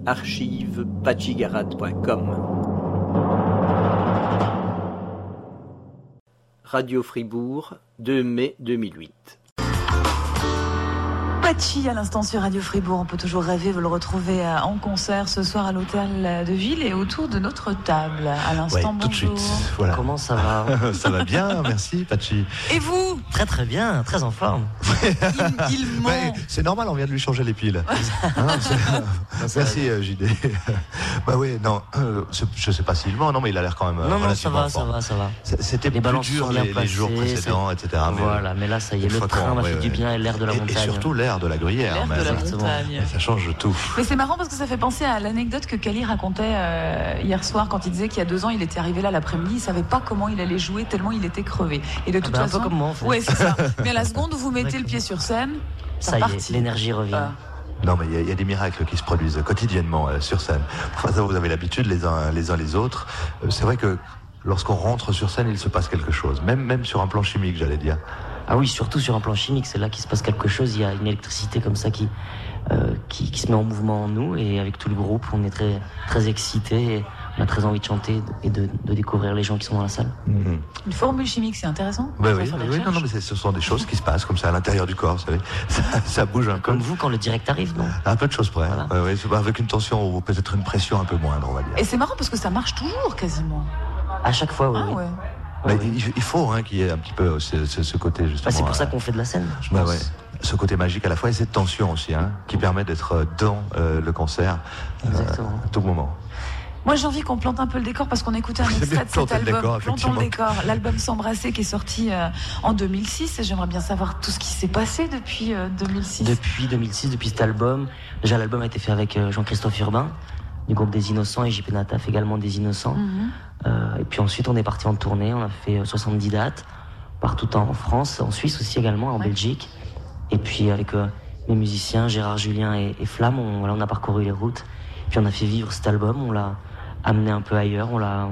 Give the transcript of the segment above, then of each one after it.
archive-patchigarade.com. Radio Fribourg, 2 mai 2008. Patchy à l'instant sur Radio Fribourg, on peut toujours rêver, vous le retrouvez en concert ce soir à l'hôtel de ville et autour de notre table. À l'instant, tout de bonjour. suite. Voilà. Comment ça va? Ça va bien, merci Patchy. Et vous? Très très bien, très en forme. Il ment. Ouais, c'est normal, on vient de lui changer les piles. Merci JD. Bah oui, non, je sais pas s'il ment, non mais il a l'air quand même Non, ça va. C'était les plus dur les jours précédents, etc. Voilà, mais là ça y est, le train m'a fait du bien et l'air de la montagne. Et surtout l'air de la gruyère. L'air de la montagne. Ça change tout. Mais c'est marrant parce que ça fait penser à l'anecdote que Kali racontait hier soir quand il disait qu'il y a 2 ans il était arrivé là l'après-midi, il savait pas comment il allait jouer tellement il était crevé. Et de toute façon, un peu comme moi en fait. Ouais, c'est ça. Mais à la seconde où vous mettez le pied sur scène, ça y est, l'énergie revient. Non, mais il y a des miracles qui se produisent quotidiennement sur scène. Enfin, ça, vous avez l'habitude les uns les autres. C'est vrai que lorsqu'on rentre sur scène, il se passe quelque chose. Même sur un plan chimique, j'allais dire. Ah oui, surtout sur un plan chimique, c'est là qu'il se passe quelque chose. Il y a une électricité comme ça qui se met en mouvement en nous. Et avec tout le groupe, on est très, très excités. Et on a très envie de chanter et de découvrir les gens qui sont dans la salle. Mm-hmm. Une formule chimique, c'est intéressant. Oui, non, mais ce sont des choses qui se passent comme ça à l'intérieur du corps, vous savez. Ça bouge un peu. Comme vous, quand le direct arrive, non? Un peu de choses près. Voilà. Ouais, avec une tension ou peut-être une pression un peu moindre, on va dire. Et c'est marrant parce que ça marche toujours quasiment. À chaque fois, oui. Ah ouais. Mais il faut qu'il y ait un petit peu ce côté justement. C'est pour ça qu'on fait de la scène, je pense. Ouais. Ce côté magique à la fois et cette tension aussi, qui permet d'être dans le concert à tout moment. Moi j'ai envie qu'on plante un peu le décor parce qu'on écoutait un extrait de cet album. Plantons le décor, l'album S'embrasser qui est sorti en 2006 et j'aimerais bien savoir tout ce qui s'est passé depuis 2006. Depuis 2006, depuis cet album, déjà l'album a été fait avec Jean-Christophe Urbain du groupe des Innocents et JP Nataf également des Innocents. Et puis ensuite on est parti en tournée, on a fait 70 dates partout en France, en Suisse aussi également, en Belgique. Et puis avec mes musiciens Gérard Julien et Flamme, on a parcouru les routes. Puis on a fait vivre cet album, on l'a amené un peu ailleurs,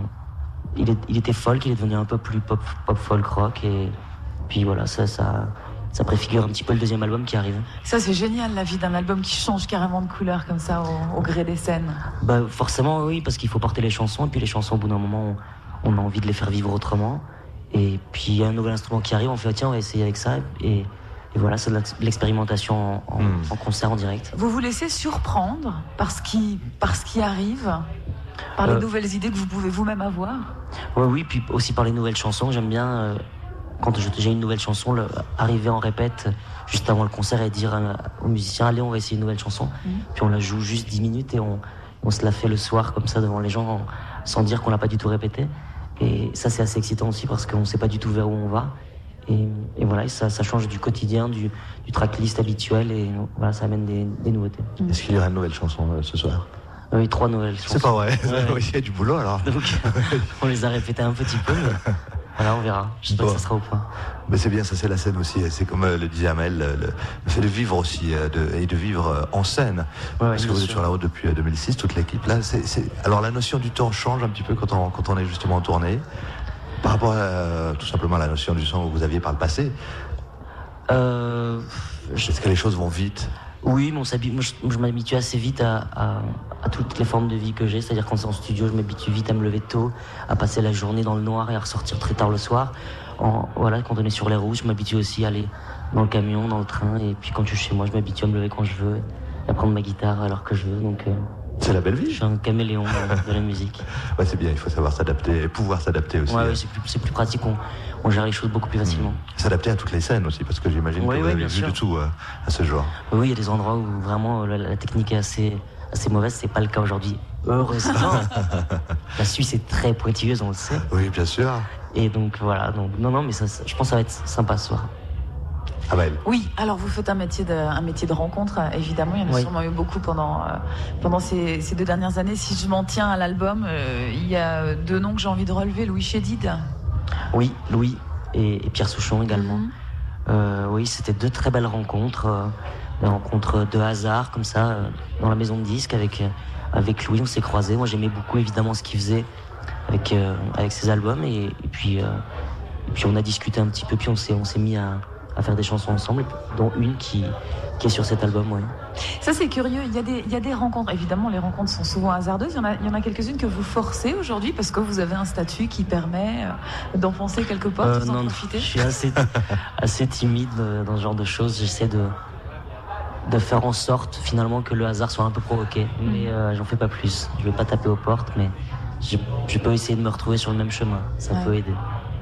il était folk, il est devenu un peu plus pop folk rock et puis voilà, ça préfigure un petit peu le deuxième album qui arrive. Ça c'est génial, la vie d'un album qui change carrément de couleur comme ça au gré des scènes. Bah forcément oui, parce qu'il faut porter les chansons et puis les chansons au bout d'un moment on a envie de les faire vivre autrement. Et puis il y a un nouvel instrument qui arrive, on fait tiens on va essayer avec ça et voilà, c'est de l'expérimentation en concert en direct. Vous vous laissez surprendre par ce qui arrive, par les nouvelles idées que vous pouvez vous-même avoir? Oui, puis aussi par les nouvelles chansons. J'aime bien, quand j'ai une nouvelle chanson, arriver en répète juste avant le concert et dire aux musiciens, allez, on va essayer une nouvelle chanson. Puis on la joue juste 10 minutes et on se la fait le soir comme ça devant les gens sans dire qu'on l'a pas du tout répété. Et ça, c'est assez excitant aussi parce qu'on sait pas du tout vers où on va. Et voilà, ça change du quotidien, du tracklist habituel et voilà, ça amène des nouveautés. Est-ce qu'il y aura une nouvelle chanson ce soir? Oui, 3 nouvelles chansons. C'est pas vrai, il y a du boulot alors. Donc, on les a répétées un petit peu, mais voilà, on verra. J'espère que ça sera au point. Mais c'est bien, ça c'est la scène aussi. C'est comme le disait Amel, le fait de vivre aussi et de vivre en scène. Parce que vous êtes sur la route depuis 2006, toute l'équipe là. Alors la notion du temps change un petit peu quand on est justement en tournée. Par rapport à tout simplement à la notion du son que vous aviez par le passé. Est-ce que les choses vont vite? Oui, mais je m'habitue assez vite à toutes les formes de vie que j'ai. C'est-à-dire quand c'est en studio, je m'habitue vite à me lever tôt, à passer la journée dans le noir et à ressortir très tard le soir. Voilà, quand on est sur les routes, je m'habitue aussi à aller dans le camion, dans le train. Et puis quand je suis chez moi, je m'habitue à me lever quand je veux, à prendre ma guitare à l'heure que je veux. Donc c'est la belle vie. Je suis un caméléon de la musique. Ouais, c'est bien, il faut savoir s'adapter et pouvoir s'adapter aussi. Ouais, c'est plus pratique, on gère les choses beaucoup plus facilement. S'adapter à toutes les scènes aussi, parce que j'imagine que vous avez vu de tout à ce genre. Oui, il y a des endroits où vraiment la technique est assez mauvaise, c'est pas le cas aujourd'hui. Heureusement. La Suisse est très pointilleuse, on le sait. Oui, bien sûr. Et donc voilà, non, mais ça, je pense que ça va être sympa ce soir. Ah bah, oui, alors vous faites un métier de rencontre, évidemment, il y en a sûrement eu beaucoup pendant ces 2 dernières années. Si je m'en tiens à l'album, il y a 2 noms que j'ai envie de relever, Louis Chédid. Oui, Louis et Pierre Souchon également. Oui, c'était 2 très belles rencontres, des rencontres de hasard comme ça, dans la maison de disques avec Louis, on s'est croisés. Moi j'aimais beaucoup évidemment ce qu'il faisait avec ses albums et puis on a discuté un petit peu, puis on s'est mis à à faire des chansons ensemble, dont une qui est sur cet album. Ouais. Ça c'est curieux, il y a des rencontres, évidemment les rencontres sont souvent hasardeuses, il y en a quelques-unes que vous forcez aujourd'hui parce que vous avez un statut qui permet d'enfoncer quelques portes, non, profiter. Je suis assez timide dans ce genre de choses, j'essaie de faire en sorte finalement que le hasard soit un peu provoqué, mais j'en fais pas plus, je vais pas taper aux portes, mais je peux essayer de me retrouver sur le même chemin, ça peut aider.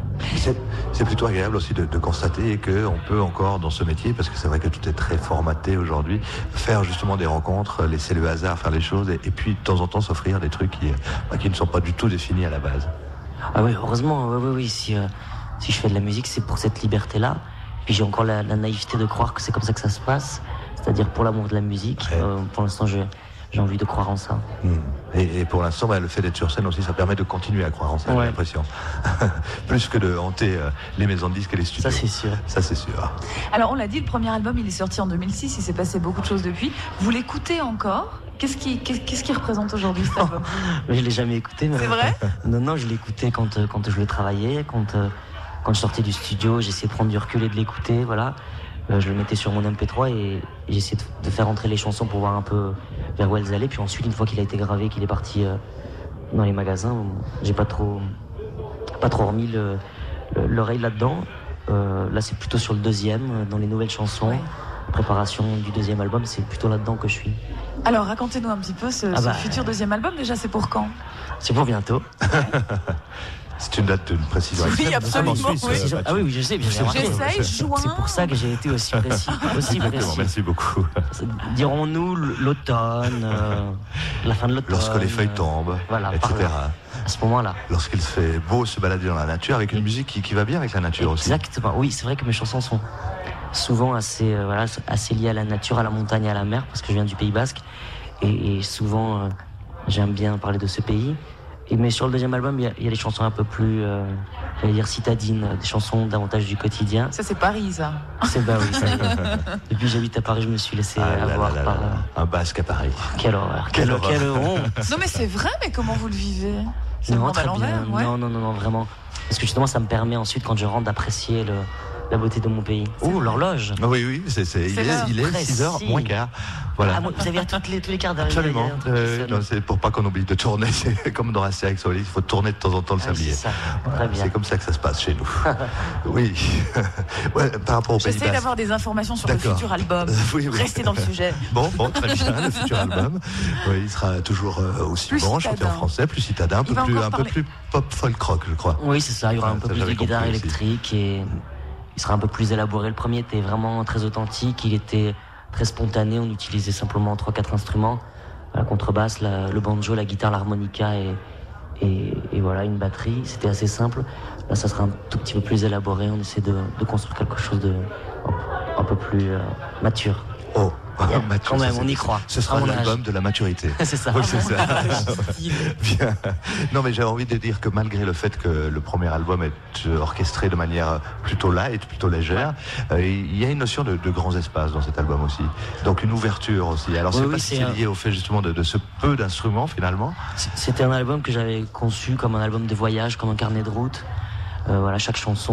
C'est plutôt agréable aussi de constater qu'on peut encore dans ce métier, parce que c'est vrai que tout est très formaté aujourd'hui, faire justement des rencontres, laisser le hasard faire les choses et puis de temps en temps s'offrir des trucs qui ne sont pas du tout définis à la base. Ah oui, heureusement, oui. Si je fais de la musique, c'est pour cette liberté-là. Puis j'ai encore la naïveté de croire que c'est comme ça que ça se passe, c'est-à-dire pour l'amour de la musique. Ouais. Pour l'instant, j'ai envie de croire en ça. Et pour l'instant, le fait d'être sur scène aussi, ça permet de continuer à croire en ça, j'ai l'impression. Plus que de hanter les maisons de disques et les studios. Ça, c'est sûr. Alors, on l'a dit, le premier album, il est sorti en 2006, il s'est passé beaucoup de choses depuis. Vous l'écoutez encore ? Qu'est-ce qui représente aujourd'hui cet album ? Je l'ai jamais écouté. Mais... C'est vrai ? Non, je l'écoutais quand je le travaillais, quand je sortais du studio, j'essayais de prendre du recul et de l'écouter, voilà. Je le mettais sur mon MP3 et j'essayais de faire entrer les chansons pour voir un peu vers où elles allaient. Puis ensuite, une fois qu'il a été gravé, qu'il est parti dans les magasins, j'ai pas trop remis l'oreille là-dedans. Là, c'est plutôt sur le deuxième, dans les nouvelles chansons. Préparation du deuxième album, c'est plutôt là-dedans que je suis. Alors, racontez-nous un petit peu ce futur deuxième album. Déjà, c'est pour quand ? C'est pour bientôt. C'est une date précise. Oui, absolument. Suisse, oui, je sais. J'essaye, juin. C'est pour ça que j'ai été aussi précis. Merci beaucoup. Dirons-nous l'automne, la fin de l'automne. Lorsque les feuilles tombent, voilà, etc. À ce moment-là. Lorsqu'il se fait beau se balader dans la nature, avec une musique qui va bien avec la nature aussi. Exactement. Oui, c'est vrai que mes chansons sont souvent assez liées à la nature, à la montagne, à la mer, parce que je viens du Pays Basque. Et souvent, j'aime bien parler de ce pays. Mais sur le deuxième album, il y a des chansons un peu plus, j'allais dire citadines, des chansons davantage du quotidien. Ça, c'est Paris, ça. Oui. Depuis que j'habite à Paris, je me suis laissé avoir par... Un Basque à Paris. Quelle horreur. Quelle honte. Non, mais c'est vrai, mais comment vous le vivez ? C'est non, très bien. Ouais. Non, vraiment. Parce que justement, ça me permet ensuite, quand je rentre, d'apprécier la beauté de mon pays. L'horloge. Oui, il est 6h moins quart. Voilà. Vous avez tous les quarts d'heure. Absolument. C'est pour pas qu'on oublie de tourner. C'est comme dans Astérix, il faut tourner de temps en temps le sablier. C'est ça. Très bien. C'est comme ça que ça se passe chez nous. Oui. Par rapport au Pays Basque. J'essaie d'avoir des informations sur le futur album. Oui. Restez dans le sujet. Bon, très bien. Le futur album. Oui, il sera toujours aussi bon, chanté en français, plus citadin, un peu plus pop folk rock, je crois. Oui, c'est ça. Il y aura un peu plus de guitare électrique et il sera un peu plus élaboré. Le premier était vraiment très authentique, il était très spontané, on utilisait simplement 3-4 instruments, la contrebasse, le banjo, la guitare, l'harmonica et voilà, une batterie. C'était assez simple. Là, ça sera un tout petit peu plus élaboré, on essaie de construire quelque chose de un peu plus mature. Oh, quand même, on y croit. Ce sera l'album de la maturité. C'est ça. Oui, c'est ça. Bien. Non, mais j'avais envie de dire que malgré le fait que le premier album est orchestré de manière plutôt light, plutôt légère, il y a une notion de grands espaces dans cet album aussi. Donc une ouverture aussi. Alors c'est pas si c'est lié au fait justement de ce peu d'instruments finalement. C'était un album que j'avais conçu comme un album de voyage, comme un carnet de route. Voilà, chaque chanson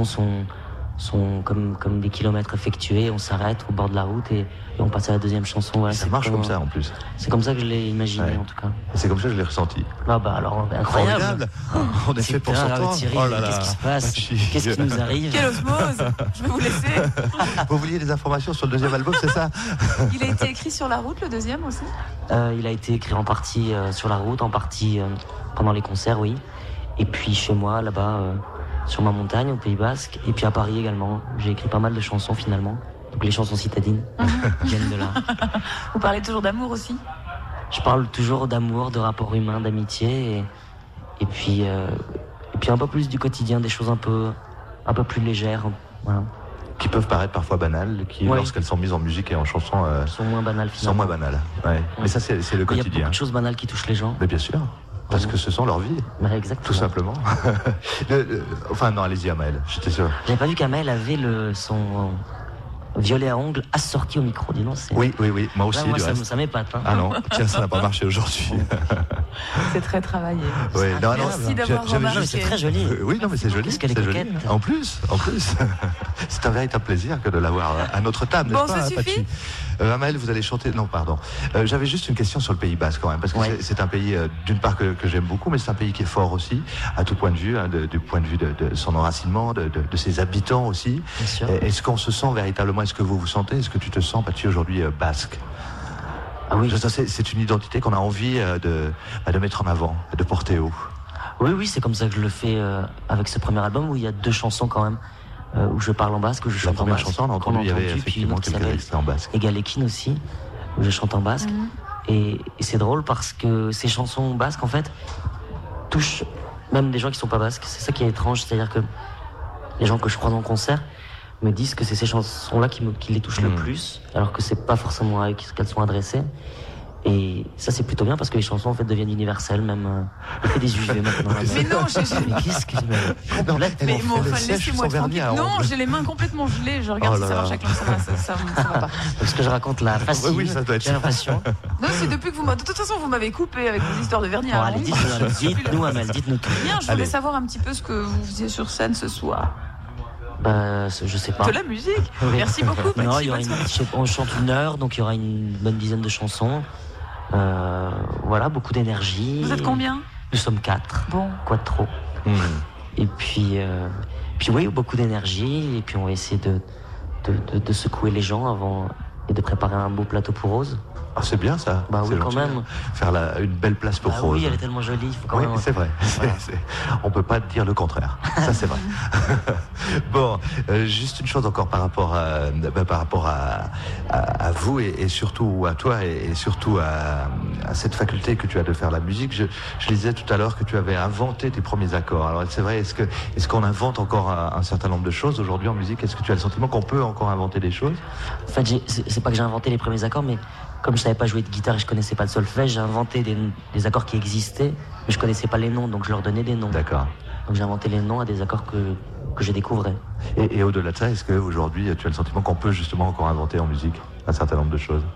sont comme des kilomètres effectués, on s'arrête au bord de la route et on passe à la deuxième chanson. Voilà, ça marche comme ça en plus. C'est comme ça que je l'ai imaginé en tout cas. C'est comme ça que je l'ai ressenti. Alors incroyable. On est fait pour s'entendre. Oh là là. Qu'est-ce qui se passe ? Qu'est-ce qui nous arrive ? Quelle osmose ! Je vais vous laisser. Vous vouliez des informations sur le deuxième album, c'est ça ? Il a été écrit sur la route, le deuxième aussi ? Il a été écrit en partie sur la route, en partie pendant les concerts, oui. Et puis chez moi, là-bas, sur ma montagne, au Pays Basque, et puis à Paris également. J'ai écrit pas mal de chansons finalement. Donc les chansons citadines viennent de là. Vous parlez toujours d'amour aussi ? Je parle toujours d'amour, de rapports humains, d'amitié, et puis un peu plus du quotidien, des choses un peu plus légères, voilà. Qui peuvent paraître parfois banales, lorsqu'elles sont mises en musique et en chanson, sont moins banales finalement. Sont moins banales. Ouais. Mais ça c'est le quotidien. Il y a beaucoup de choses banales qui touchent les gens. Mais bien sûr. Parce que ce sont leur vie. Exactement. Tout simplement. Enfin, non, allez-y, Amel, j'étais sûr. J'avais pas vu qu'Amel avait violet à ongles assorti au micro. Dis donc, oui, moi aussi. Là, moi, ça m'épate. Hein. Ah non, tiens, ça n'a pas marché aujourd'hui. C'est très travaillé. Oui, merci d'avoir remarqué. C'est très joli. Oui, non, mais c'est joli. Qu'est-ce qu'elle est coquette. En plus, c'est un véritable plaisir que de l'avoir à notre table. Bon, ça suffit. Amel, vous allez chanter. Non, pardon. J'avais juste une question sur le Pays Basque quand même, parce que c'est un pays d'une part que j'aime beaucoup, mais c'est un pays qui est fort aussi, à tout point de vue, hein, du point de vue de son enracinement, de ses habitants aussi. Bien sûr. Est-ce qu'on se sent véritablement, est-ce que vous vous sentez, est-ce que tu te sens, Patxi, aujourd'hui basque? Ah oui. C'est une identité qu'on a envie de mettre en avant, de porter haut. Oui, c'est comme ça que je le fais avec ce premier album où il y a 2 chansons quand même. Où je parle en basque, où je chante en basque. La première chanson, on a entendu, il y avait effectivement quelques extraits en basque. Et Galekin aussi, où je chante en basque. Et c'est drôle parce que ces chansons basques, en fait, touchent même des gens qui sont pas basques. C'est ça qui est étrange, c'est-à-dire que les gens que je croise en concert me disent que c'est ces chansons-là qui les touchent le plus, alors que c'est pas forcément à eux qu'elles sont adressées. Et ça, c'est plutôt bien parce que les chansons en fait deviennent universelles, même on fait des UV maintenant. Mais non, mais qu'est-ce que mais laissez-moi tranquille. Non, j'ai les mains complètement gelées. Je regarde si ça marche avec ça va pas. Parce que je raconte la fascine. Oui, ça doit être. J'ai l'impression. Non, c'est depuis que vous de toute façon vous m'avez coupé avec vos histoires de vernis. Bon, allez, dites-nous, Amel, dites-nous tout. Bien, je voulais savoir un petit peu ce que vous faisiez sur scène ce soir. Je sais pas. De la musique. Oui. Merci beaucoup. Non, on chante 1 heure, donc il y aura une bonne dizaine de chansons. Voilà, beaucoup d'énergie. Vous êtes combien? Nous sommes 4. Bon. Quattro. Et puis oui, beaucoup d'énergie. Et puis on va essayer de secouer les gens avant et de préparer un beau plateau pour Rose. Ah, c'est bien ça. Bah oui, quand même. Faire une belle place pour Rose. Oui, elle est tellement jolie. Il faut quand même. C'est vrai. Voilà. On peut pas dire le contraire. Ça, c'est vrai. Bon, juste une chose encore par rapport à vous et surtout à toi et surtout à cette faculté que tu as de faire la musique. Je disais tout à l'heure que tu avais inventé tes premiers accords. Alors c'est vrai, est-ce qu'on invente encore un certain nombre de choses aujourd'hui en musique? Est-ce que tu as le sentiment qu'on peut encore inventer des choses? En fait, c'est pas que j'ai inventé les premiers accords, mais comme je savais pas jouer de guitare et je connaissais pas de solfège, j'ai inventé des accords qui existaient, mais je connaissais pas les noms, donc je leur donnais des noms. D'accord. Donc j'ai inventé les noms à des accords que je découvrais. Et au-delà de ça, est-ce qu'aujourd'hui tu as le sentiment qu'on peut justement encore inventer en musique un certain nombre de choses?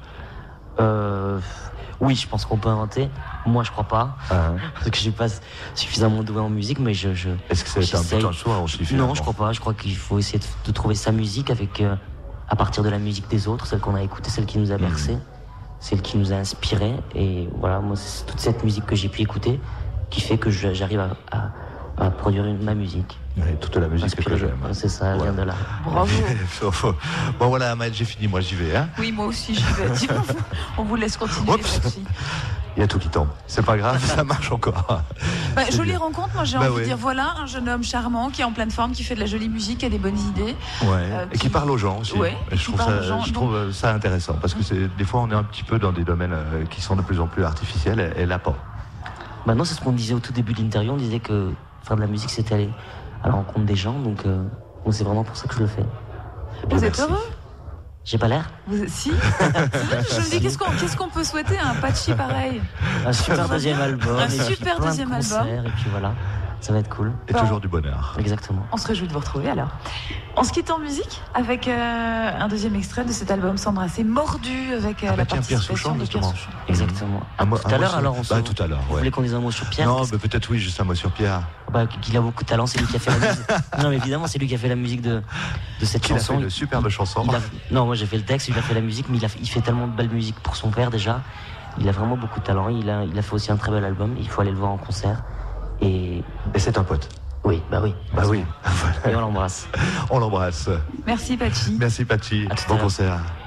Oui, je pense qu'on peut inventer. Moi, je crois pas, parce que je suis pas suffisamment doué en musique, mais Est-ce que c'est un but en soi aussi? Non, je crois pas. Je crois qu'il faut essayer de trouver sa musique à partir de la musique des autres, celle qu'on a écoutée, celle qui nous a bercé, celle qui nous a inspiré. Et voilà, moi, c'est toute cette musique que j'ai pu écouter qui fait que j'arrive à produire ma musique. Oui, toute la musique que j'aime. C'est ça, elle vient de là. Bravo. Bon voilà, Amel, j'ai fini, moi j'y vais. Hein. Oui, moi aussi j'y vais. On vous laisse continuer. Il y a tout qui tombe. C'est pas grave, ça marche encore. Jolie rencontre, moi j'ai envie de dire voilà, un jeune homme charmant qui est en pleine forme, qui fait de la jolie musique, qui a des bonnes idées. Et qui parle aux gens aussi. Je trouve ça intéressant parce que des fois on est un petit peu dans des domaines qui sont de plus en plus artificiels et là pas. Non, c'est ce qu'on disait au tout début de l'interview, on disait que faire de la musique c'était aller à la rencontre des gens, donc c'est vraiment pour ça que je le fais. Vous êtes heureux? J'ai pas l'air? Si. Je me dis, qu'est-ce qu'on peut souhaiter à un Patxi pareil? Un super deuxième album. Un super deuxième album. Et puis voilà, ça va être cool. Et toujours du bonheur. Exactement. On se réjouit de vous retrouver alors. On se quitte en musique avec un deuxième extrait de cet album S'embrasser, mordu avec la participation de Pierre Souchon. Exactement. Tout à l'heure alors on se... tout à l'heure, Vous voulez qu'on dise un mot sur Pierre? Non, mais peut-être oui, juste un mot sur Pierre. Qu'il a beaucoup de talent, c'est lui qui a fait la musique. Non, mais évidemment, c'est lui qui a fait la musique de cette chanson. Il a fait une superbe chanson. Non, moi j'ai fait le texte, il a fait la musique, mais il fait tellement de belle musique pour son père déjà. Il a vraiment beaucoup de talent. Il a fait aussi un très bel album. Il faut aller le voir en concert. Et c'est un pote. Oui, oui. Oui. Et on l'embrasse. On l'embrasse. Merci Patxi. Merci Patxi. Bon concert.